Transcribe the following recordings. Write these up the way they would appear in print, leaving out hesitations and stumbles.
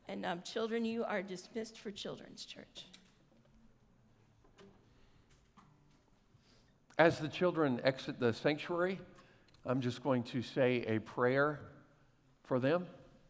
And children, you are dismissed for Children's Church. As the children exit the sanctuary, I'm just going to say a prayer for them.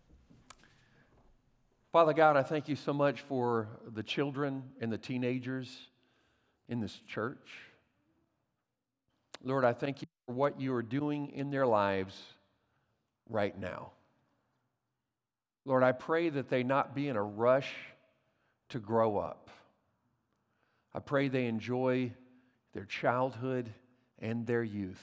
Father God, I thank you so much for the children and the teenagers in this church. Lord, I thank you for what you are doing in their lives right now. Lord, I pray that they not be in a rush to grow up. I pray they enjoy their childhood and their youth.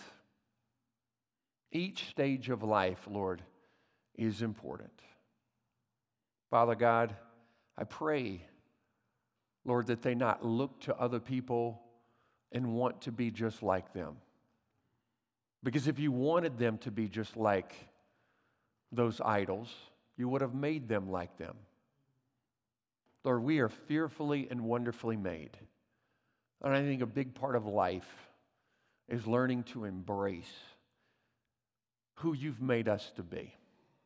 Each stage of life, Lord, is important. Father God, I pray, Lord, that they not look to other people and want to be just like them. Because if you wanted them to be just like those idols, you would have made them like them. Lord, we are fearfully and wonderfully made. And I think a big part of life is learning to embrace who you've made us to be.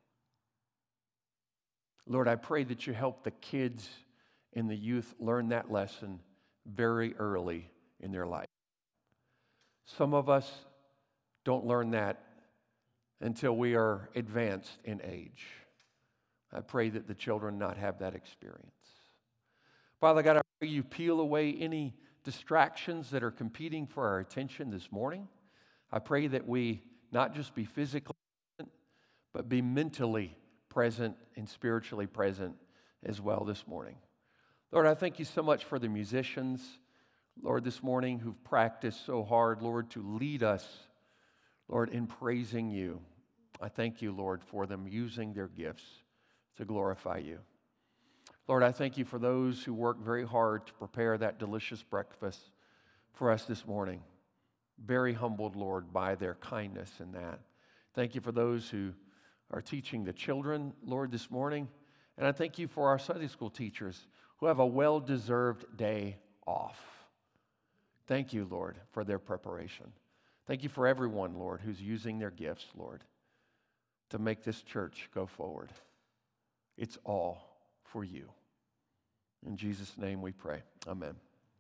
Lord, I pray that you help the kids and the youth learn that lesson very early in their life. Some of us don't learn that until we are advanced in age. I pray that the children not have that experience. Father God, I pray you peel away any distractions that are competing for our attention this morning. I pray that we not just be physically present, but be mentally present and spiritually present as well this morning. Lord, I thank you so much for the musicians, Lord, this morning who've practiced so hard, Lord, to lead us, Lord, in praising you. I thank you, Lord, for them using their gifts to glorify you. Lord, I thank you for those who work very hard to prepare that delicious breakfast for us this morning. Very humbled, Lord, by their kindness in that. Thank you for those who are teaching the children, Lord, this morning. And I thank you for our Sunday school teachers who have a well-deserved day off. Thank you, Lord, for their preparation. Thank you for everyone, Lord, who's using their gifts, Lord, to make this church go forward. It's all for you. In Jesus' name we pray. Amen.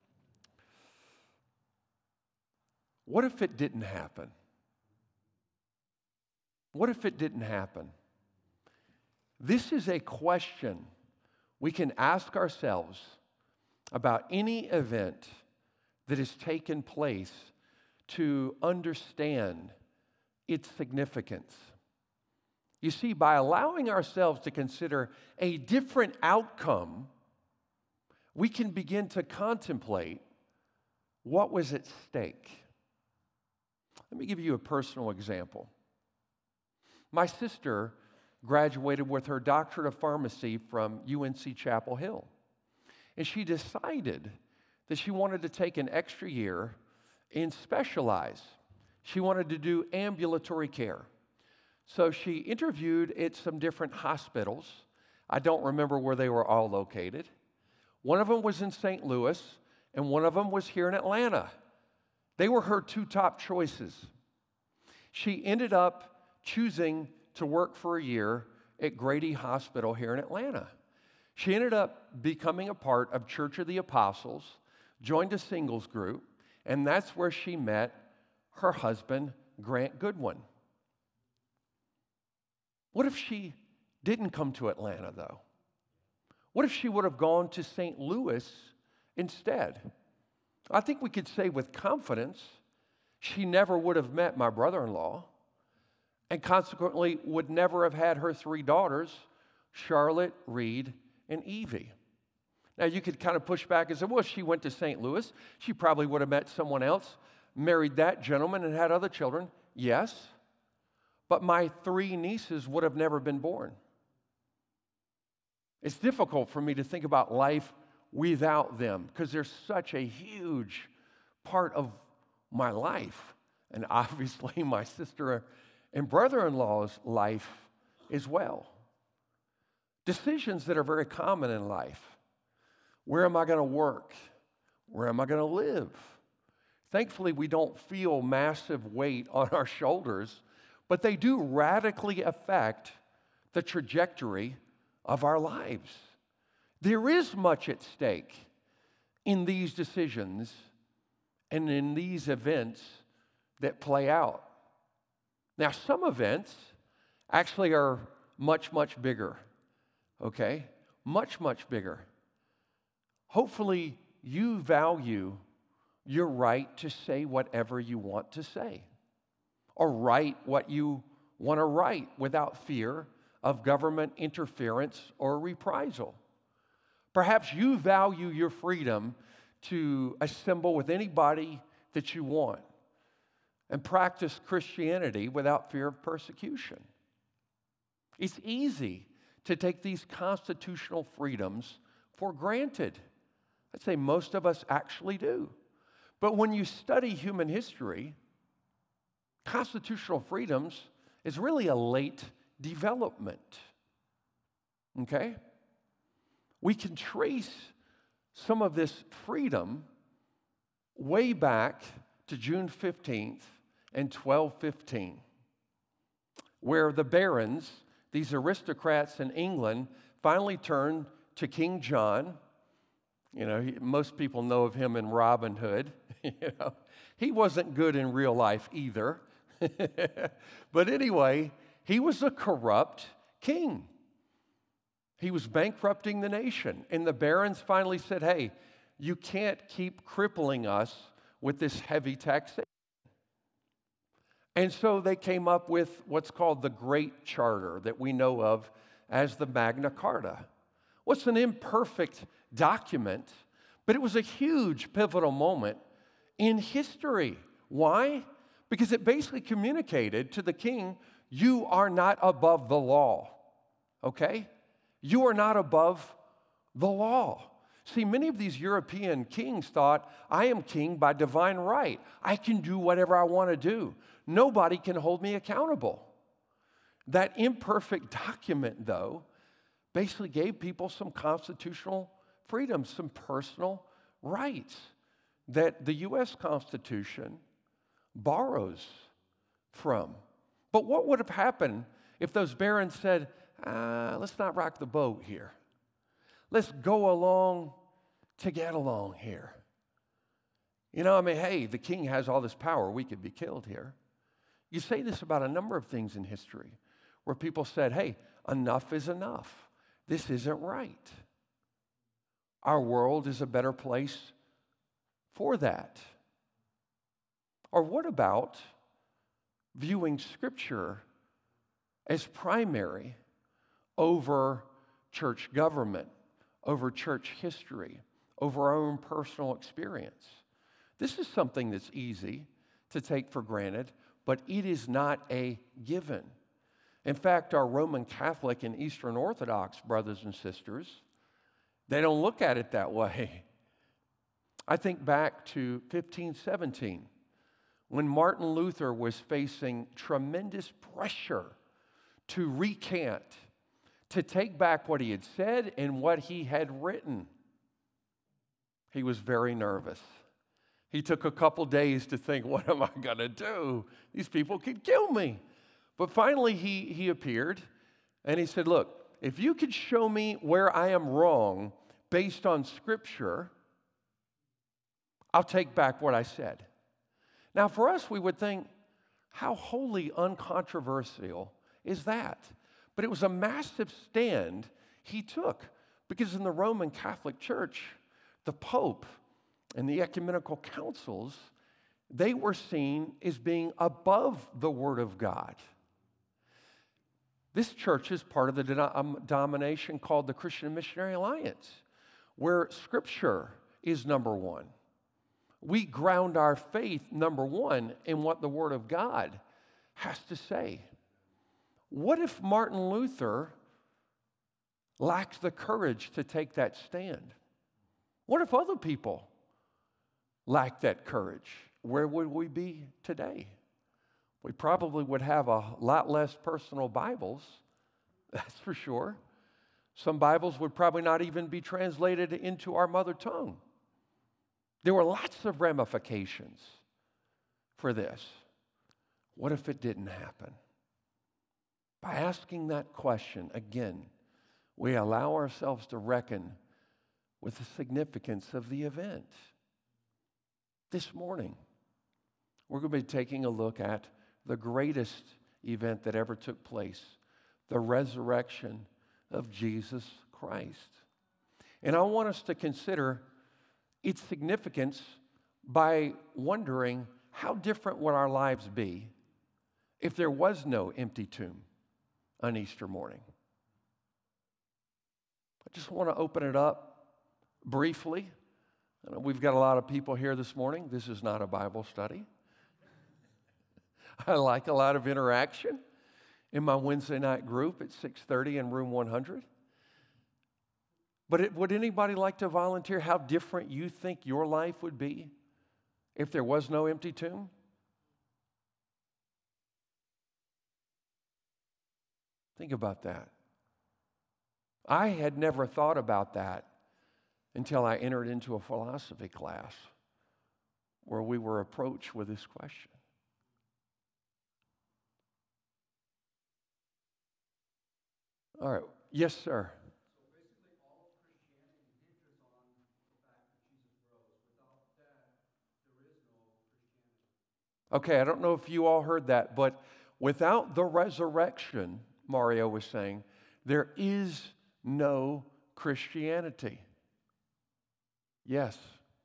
What if it didn't happen? What if it didn't happen? This is a question we can ask ourselves about any event that has taken place to understand its significance. You see, by allowing ourselves to consider a different outcome, we can begin to contemplate what was at stake. Let me give you a personal example. My sister graduated with her doctorate of pharmacy from UNC Chapel Hill. And she decided that she wanted to take an extra year and specialize. She wanted to do ambulatory care. So she interviewed at some different hospitals. I don't remember where they were all located. One of them was in St. Louis, and one of them was here in Atlanta. They were her two top choices. She ended up choosing to work for a year at Grady Hospital here in Atlanta. She ended up becoming a part of Church of the Apostles, joined a singles group, and that's where she met her husband, Grant Goodwin. What if she didn't come to Atlanta, though? What if she would have gone to St. Louis instead? I think we could say with confidence she never would have met my brother-in-law, and consequently would never have had her three daughters, Charlotte, Reed, and Evie. Now, you could kind of push back and say, well, she went to St. Louis. She probably would have met someone else, married that gentleman, and had other children. Yes, but my three nieces would have never been born. It's difficult for me to think about life without them because they're such a huge part of my life. And obviously, my sister and brother-in-law's life as well. Decisions that are very common in life. Where am I going to work? Where am I going to live? Thankfully, we don't feel massive weight on our shoulders, but they do radically affect the trajectory of our lives. There is much at stake in these decisions and in these events that play out. Now, some events actually are much, much bigger, okay? Much, much bigger. Hopefully, you value your right to say whatever you want to say or write what you want to write without fear of government interference or reprisal. Perhaps you value your freedom to assemble with anybody that you want and practice Christianity without fear of persecution. It's easy to take these constitutional freedoms for granted. I'd say most of us actually do. But when you study human history, constitutional freedoms is really a late development. Okay? We can trace some of this freedom way back to June 15th and 1215, where the barons, these aristocrats in England, finally turned to King John. You know, most people know of him in Robin Hood. You know, he wasn't good in real life either. But anyway, he was a corrupt king. He was bankrupting the nation. And the barons finally said, hey, you can't keep crippling us with this heavy taxation. And so they came up with what's called the Great Charter that we know of as the Magna Carta. Well, it's an imperfect document, but it was a huge pivotal moment in history. Why? Because it basically communicated to the king, you are not above the law, okay? You are not above the law. See, many of these European kings thought, I am king by divine right. I can do whatever I want to do. Nobody can hold me accountable. That imperfect document, though, basically gave people some constitutional freedoms, some personal rights that the U.S. Constitution borrows from. But what would have happened if those barons said, let's not rock the boat here. Let's go along to get along here. You know, I mean, hey, the king has all this power. We could be killed here. You say this about a number of things in history where people said, hey, enough is enough. This isn't right. Our world is a better place for that. Or what about viewing Scripture as primary over church government, over church history, over our own personal experience? This is something that's easy to take for granted, but it is not a given. In fact, our Roman Catholic and Eastern Orthodox brothers and sisters, they don't look at it that way. I think back to 1517, when Martin Luther was facing tremendous pressure to recant, to take back what he had said and what he had written. He was very nervous. He took a couple days to think, what am I going to do? These people could kill me. But finally he appeared and he said, look, if you could show me where I am wrong based on Scripture, I'll take back what I said. Now for us, we would think, how wholly uncontroversial is that? But it was a massive stand he took, because in the Roman Catholic Church, the Pope and the ecumenical councils, they were seen as being above the Word of God. This church is part of the denomination called the Christian Missionary Alliance, where Scripture is number one. We ground our faith, number one, in what the Word of God has to say. What if Martin Luther lacked the courage to take that stand? What if other people lacked that courage? Where would we be today? We probably would have a lot less personal Bibles, that's for sure. Some Bibles would probably not even be translated into our mother tongue. There were lots of ramifications for this. What if it didn't happen? By asking that question, again, we allow ourselves to reckon with the significance of the event. This morning, we're going to be taking a look at the greatest event that ever took place, the resurrection of Jesus Christ. And I want us to consider its significance by wondering, how different would our lives be if there was no empty tomb on Easter morning? I just want to open it up briefly. I know we've got a lot of people here this morning. This is not a Bible study. I like a lot of interaction in my Wednesday night group at 6:30 in room 100. But would anybody like to volunteer how different you think your life would be if there was no empty tomb? Think about that. I had never thought about that until I entered into a philosophy class where we were approached with this question. All right. Yes, sir. Okay, I don't know if you all heard that, but without the resurrection, Mario was saying, there is no Christianity. Yes.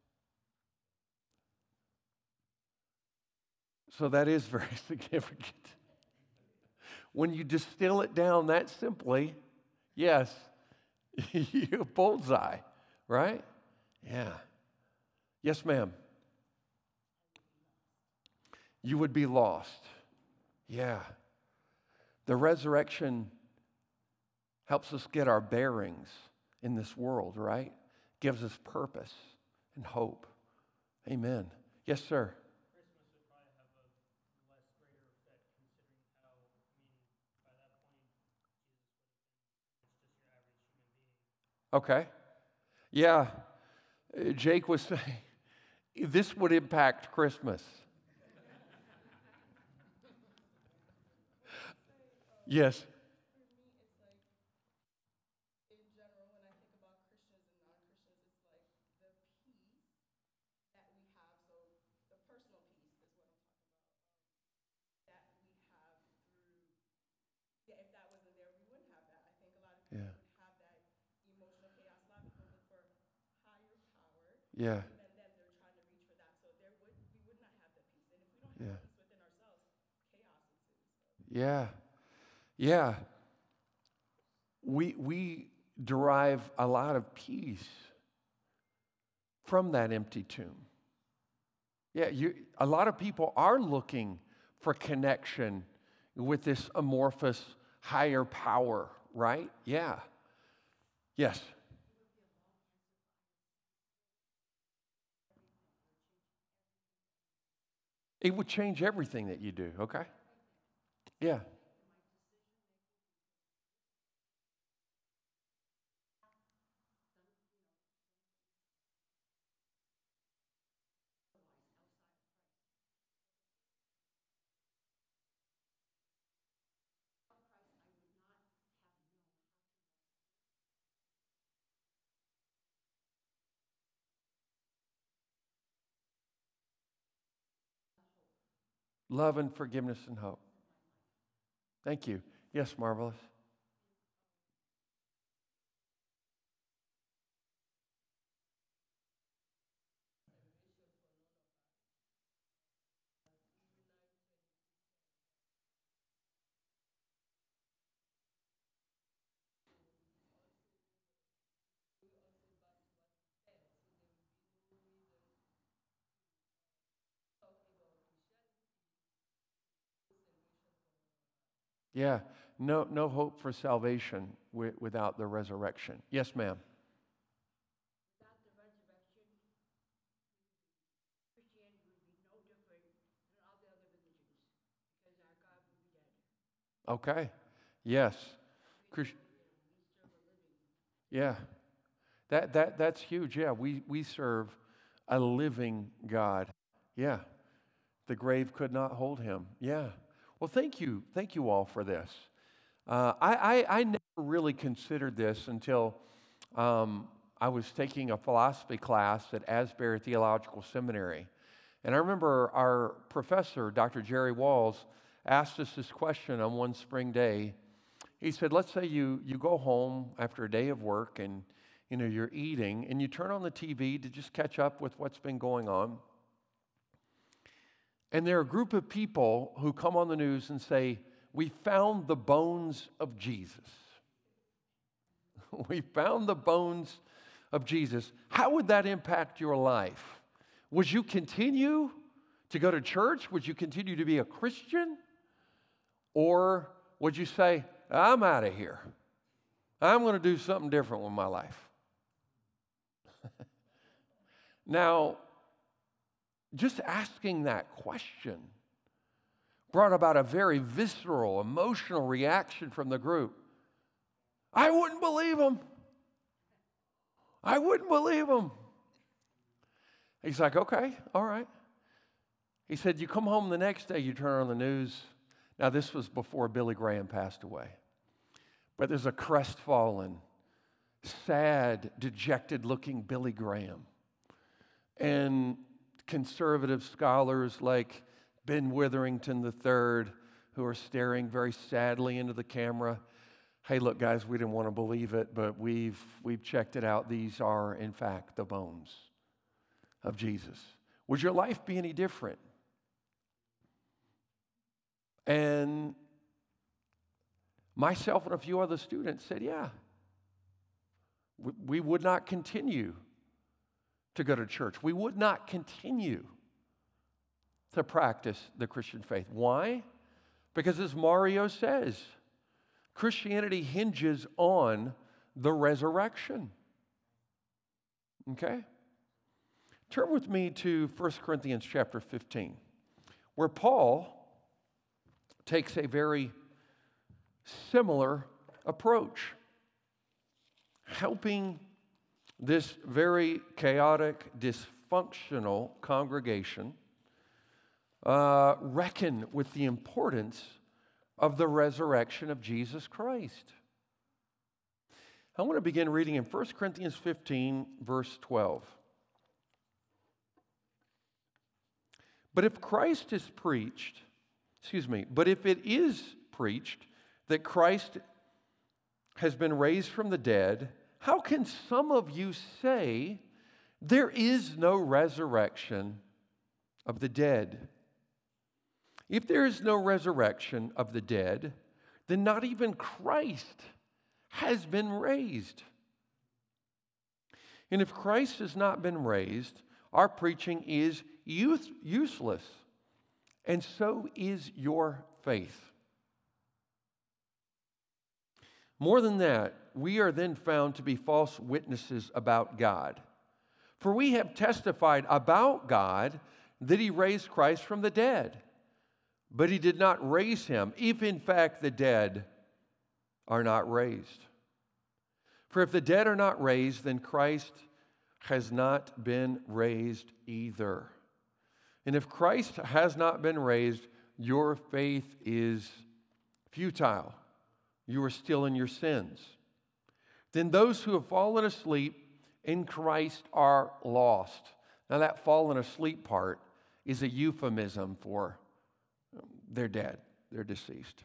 So that is very significant. When you distill it down that simply, yes, you bullseye, right? Yeah. Yes, ma'am. You would be lost. Yeah. The resurrection helps us get our bearings in this world, right? Gives us purpose and hope. Amen. Yes, sir. Christmas would probably have a less greater effect considering how, by that point, Jesus would have been just your average human being. Okay. Yeah. Jake was saying, this would impact Christmas. Yes. For me, it's like, in general, when I think about Christians and non-Christians, it's like the peace that we have. So the personal peace is what I'm talking about. That we have through, if that wasn't there, we wouldn't have that. I think a lot of people Yeah. would have that emotional chaos. A lot of people look for higher power. Yeah. And then they're trying to reach for that. So we would not have the peace. And if we don't Yeah. have peace within ourselves, chaos ensues. So. Yeah. Yeah. We derive a lot of peace from that empty tomb. Yeah, a lot of people are looking for connection with this amorphous higher power, right? Yeah. Yes. It would change everything that you do, okay? Yeah. Love and forgiveness and hope. Thank you. Yes, Marvelous. Yeah, no hope for salvation without the resurrection. Yes, ma'am. Without the resurrection, Christianity would be no different than all the other religions because our God would be dead. Okay. Yes. Yeah. That's huge. Yeah, we serve a living God. Yeah. The grave could not hold him. Yeah. Well, thank you all for this. I never really considered this until I was taking a philosophy class at Asbury Theological Seminary. And I remember our professor, Dr. Jerry Walls, asked us this question on one spring day. He said, let's say you go home after a day of work and you're eating and you turn on the TV to just catch up with what's been going on. And there are a group of people who come on the news and say, we found the bones of Jesus. We found the bones of Jesus. How would that impact your life? Would you continue to go to church? Would you continue to be a Christian? Or would you say, I'm out of here. I'm going to do something different with my life. Now, just asking that question brought about a very visceral, emotional reaction from the group. I wouldn't believe him. I wouldn't believe him. He's like, okay, all right. He said, you come home the next day, you turn on the news. Now, this was before Billy Graham passed away. But there's a crestfallen, sad, dejected-looking Billy Graham. And conservative scholars like Ben Witherington III, who are staring very sadly into the camera. Hey, look, guys, we didn't want to believe it, but we've checked it out. These are, in fact, the bones of Jesus. Would your life be any different? And myself and a few other students said, yeah. We would not continue to go to church. We would not continue to practice the Christian faith. Why? Because as Mario says, Christianity hinges on the resurrection. Okay? Turn with me to 1 Corinthians chapter 15, where Paul takes a very similar approach, helping this very chaotic, dysfunctional congregation reckon with the importance of the resurrection of Jesus Christ. I want to begin reading in 1 Corinthians 15, verse 12. But if Christ is preached, but if it is preached that Christ has been raised from the dead, how can some of you say there is no resurrection of the dead? If there is no resurrection of the dead, then not even Christ has been raised. And if Christ has not been raised, our preaching is useless, and so is your faith. More than that, we are then found to be false witnesses about God. For we have testified about God that He raised Christ from the dead, but He did not raise Him, if in fact the dead are not raised. For if the dead are not raised, then Christ has not been raised either. And if Christ has not been raised, your faith is futile. You are still in your sins. Then those who have fallen asleep in Christ are lost. Now that fallen asleep part is a euphemism for they're dead, they're deceased.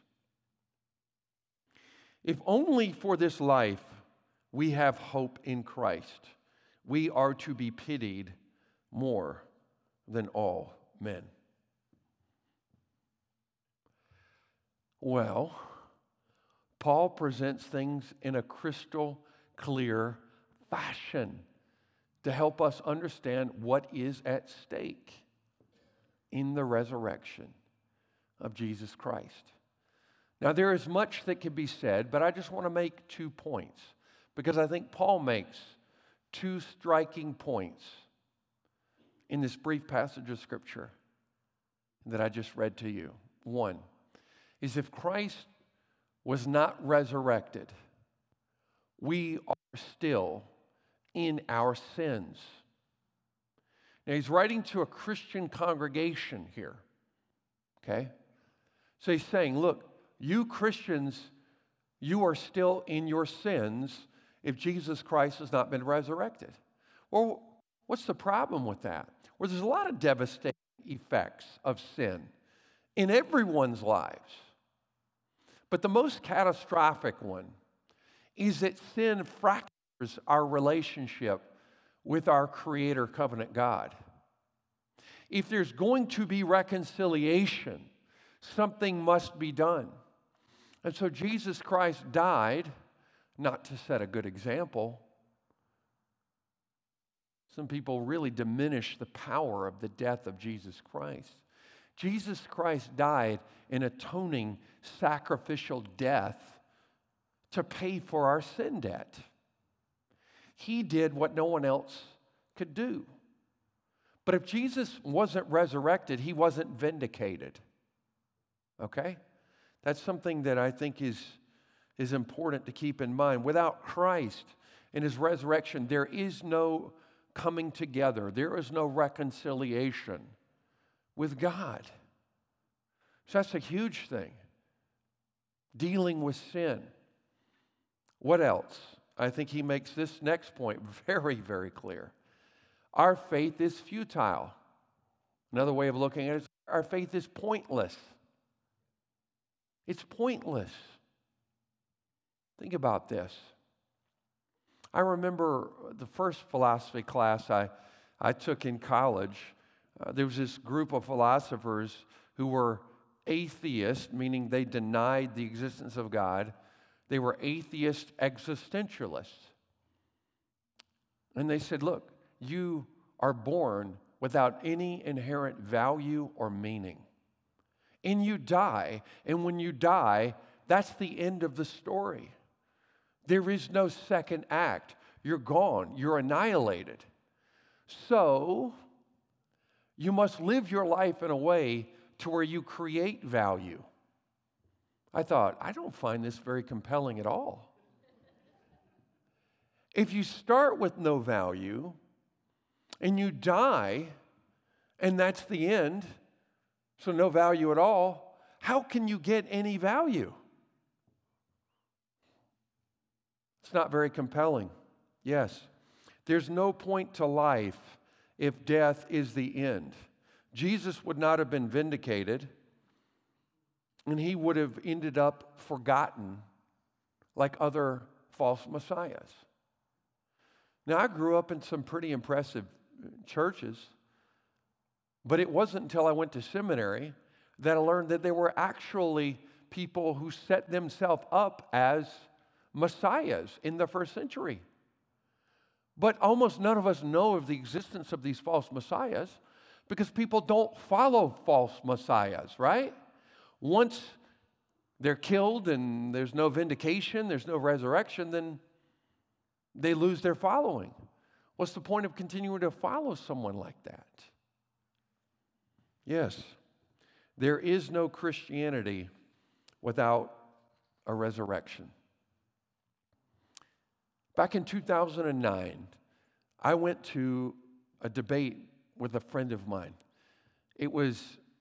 If only for this life we have hope in Christ, we are to be pitied more than all men. Well, Paul presents things in a crystal clear fashion to help us understand what is at stake in the resurrection of Jesus Christ. Now, there is much that can be said, but I just want to make 2 points because I think Paul makes 2 striking points in this brief passage of Scripture that I just read to you. One is if Christ was not resurrected, we are still in our sins. Now, he's writing to a Christian congregation here, okay? So he's saying, look, you Christians You are still in your sins if Jesus Christ has not been resurrected. Well, what's the problem with that? Well, there's a lot of devastating effects of sin in everyone's lives. But the most catastrophic one is that sin fractures our relationship with our Creator covenant God. If there's going to be reconciliation, something must be done. And so Jesus Christ died, not to set a good example. Some people really diminish the power of the death of Jesus Christ. Jesus Christ died an atoning, sacrificial death to pay for our sin debt. He did what no one else could do. But if Jesus wasn't resurrected, he wasn't vindicated. Okay? That's something that I think is important to keep in mind. Without Christ and his resurrection, there is no coming together. There is no reconciliation with God. So that's a huge thing. Dealing with sin. What else? I think he makes this next point very, very clear. Our faith is futile. Another way of looking at it is our faith is pointless. It's pointless. Think about this. I remember the first philosophy class I took in college. There was this group of philosophers who were atheists, meaning they denied the existence of God. They were atheist existentialists. And they said, look, you are born without any inherent value or meaning. And you die, and when you die, that's the end of the story. There is no second act. You're gone. You're annihilated. So, you must live your life in a way to where you create value. I thought, I don't find this very compelling at all. If you start with no value and you die and that's the end, so no value at all, how can you get any value? It's not very compelling. Yes, there's no point to life if death is the end. Jesus would not have been vindicated, and he would have ended up forgotten like other false messiahs. Now, I grew up in some pretty impressive churches, but it wasn't until I went to seminary that I learned that there were actually people who set themselves up as messiahs in the first century. But almost none of us know of the existence of these false messiahs because people don't follow false messiahs, right? Once they're killed and there's no vindication, there's no resurrection, then they lose their following. What's the point of continuing to follow someone like that? Yes, there is no Christianity without a resurrection. Back in 2009, I went to a debate with a friend of mine. It was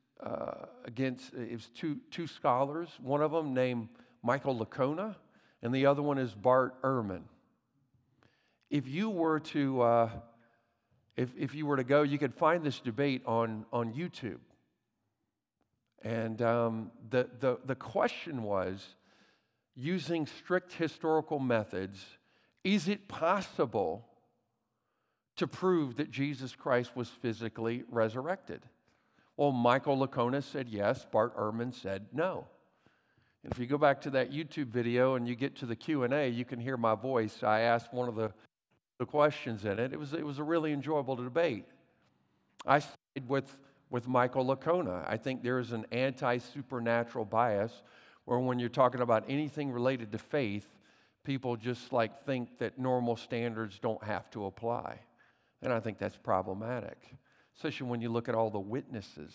two scholars, one of them named Michael Licona, and the other one is Bart Ehrman. If you were to go, you could find this debate on YouTube. And the question was, using strict historical methods, is it possible to prove that Jesus Christ was physically resurrected? Well, Michael Licona said yes. Bart Ehrman said no. And if you go back to that YouTube video and you get to the Q&A, you can hear my voice. I asked one of the questions in it. It was a really enjoyable debate. I sided with Michael Licona. I think there is an anti-supernatural bias where when you're talking about anything related to faith, people just think that normal standards don't have to apply. And I think that's problematic, especially when you look at all the witnesses,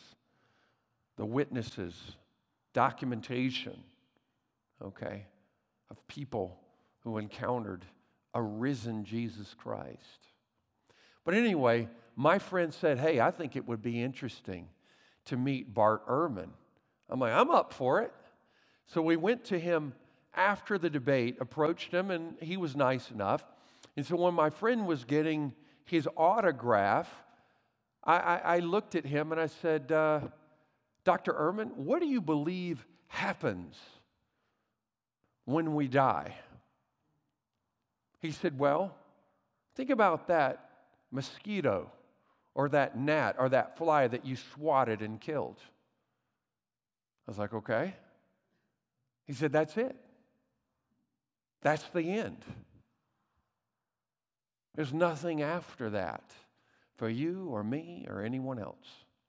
documentation, okay, of people who encountered a risen Jesus Christ. But anyway, my friend said, hey, I think it would be interesting to meet Bart Ehrman. I'm like, I'm up for it. So we went to him after the debate, approached him, and he was nice enough. And so when my friend was getting his autograph, I looked at him and I said, Dr. Ehrman, what do you believe happens when we die? He said, well, think about that mosquito or that gnat or that fly that you swatted and killed. I was like, okay. He said, that's it. That's the end. There's nothing after that for you or me or anyone else.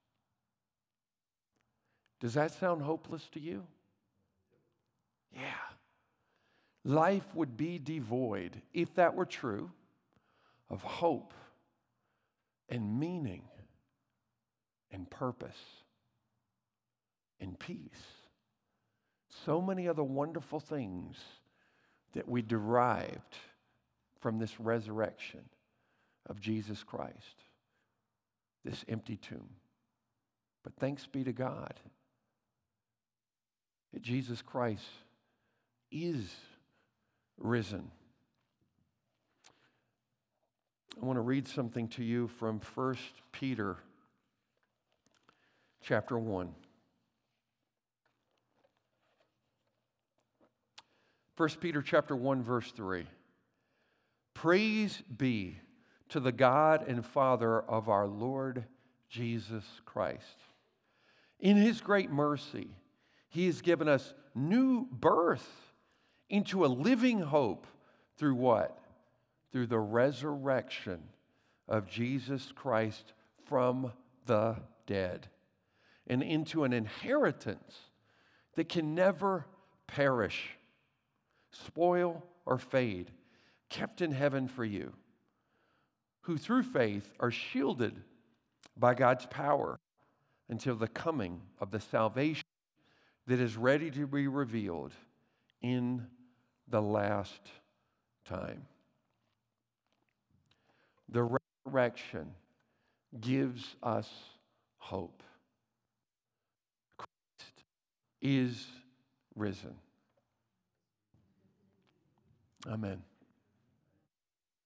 Does that sound hopeless to you? Yeah. Life would be devoid, if that were true, of hope and meaning and purpose and peace. So many other wonderful things that we derived from this resurrection of Jesus Christ, this empty tomb. But thanks be to God that Jesus Christ is risen. I want to read something to you from 1 Peter chapter 1. 1 Peter chapter 1, verse 3. Praise be to the God and Father of our Lord Jesus Christ. In His great mercy, He has given us new birth into a living hope through what? Through the resurrection of Jesus Christ from the dead, and into an inheritance that can never perish, spoil, or fade, kept in heaven for you, who through faith are shielded by God's power until the coming of the salvation that is ready to be revealed in the last time. The resurrection gives us hope. Christ is risen. Amen.